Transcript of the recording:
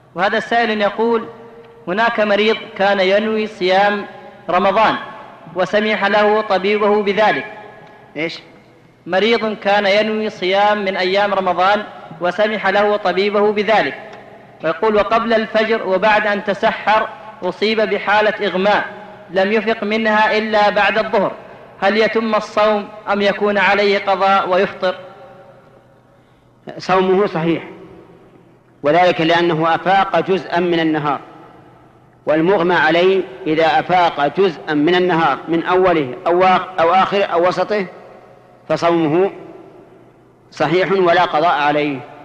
وهذا السائل يقول: هناك مريض كان ينوي صيام رمضان وسمح له طبيبه بذلك. إيش؟ مريض كان ينوي صيام من أيام رمضان وسمح له طبيبه بذلك، ويقول: وقبل الفجر وبعد أن تسحر أصيب بحالة إغماء لم يفق منها إلا بعد الظهر، هل يتم الصوم أم يكون عليه قضاء ويفطر؟ صومه صحيح، وذلك لأنه أفاق جزءا من النهار، والمغمى عليه إذا أفاق جزءا من النهار من أوله أو آخره أو وسطه فصومه صحيح ولا قضاء عليه.